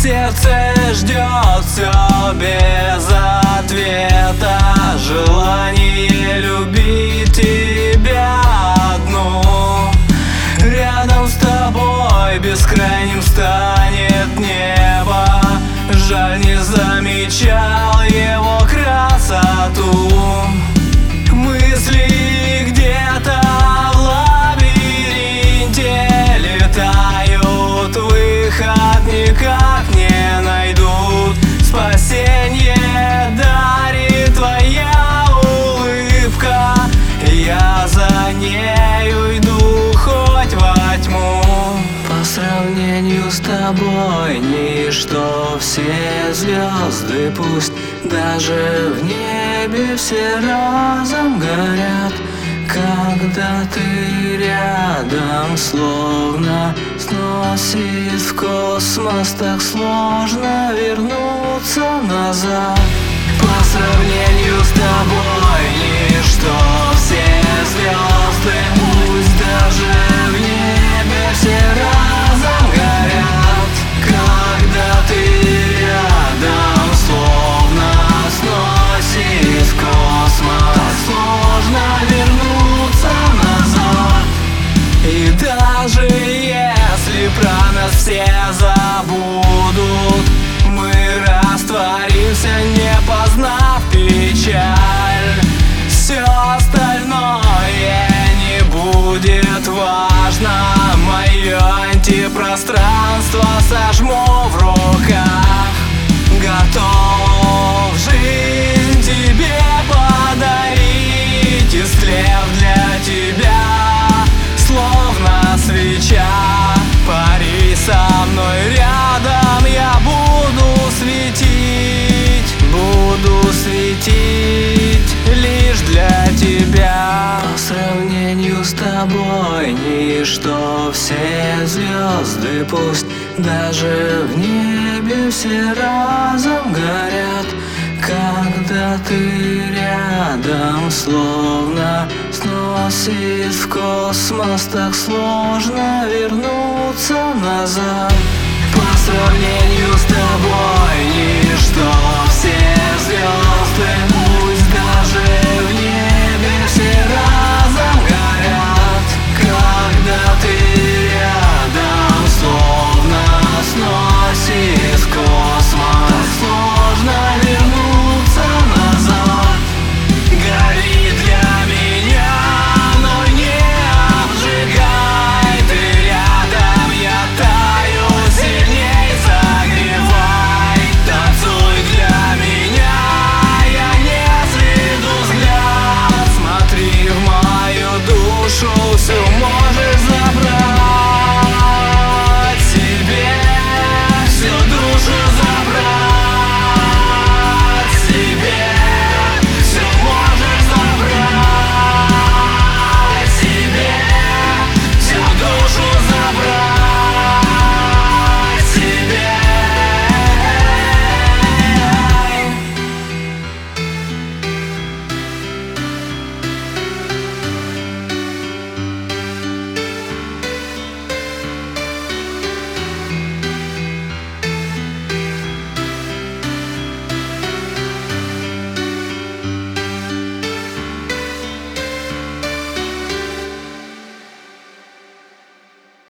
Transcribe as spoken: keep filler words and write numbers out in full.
Сердце ждет все без ответа, желание любить тебя одну. Рядом с тобой бескрайним станет небо. Жаль, не замечал его красоту. Мысли где-то в лабиринте летают, выход никак не найдут. Спасение дарит твоя улыбка, я за нею иду хоть во тьму. По сравнению с тобой ничто, все звезды пусть даже в небе все разом горят. Когда ты рядом, словно сносит в космос, так сложно вернуться назад. По сравнению с тобой ничто, все звезды пусть даже в небе все разом горят. Когда ты рядом, словно сносит в космос, сложно вернуться назад. И даже если про нас все забудут, мы растворимся, не познав печаль. Все остальное не будет важно. Мое антипространство сожму в руках. Готов жизнь тебе подарить, истлев для тебя, словно свеча. Пари со мной рядом, я буду светить, буду светить лишь для тебя. По сравнению с тобой ничто, все звезды пусть даже в небе все разом горят. Когда ты рядом, словно сносит в космос, так сложно вернуться назад. По сравнению с тобой ничто, все звезды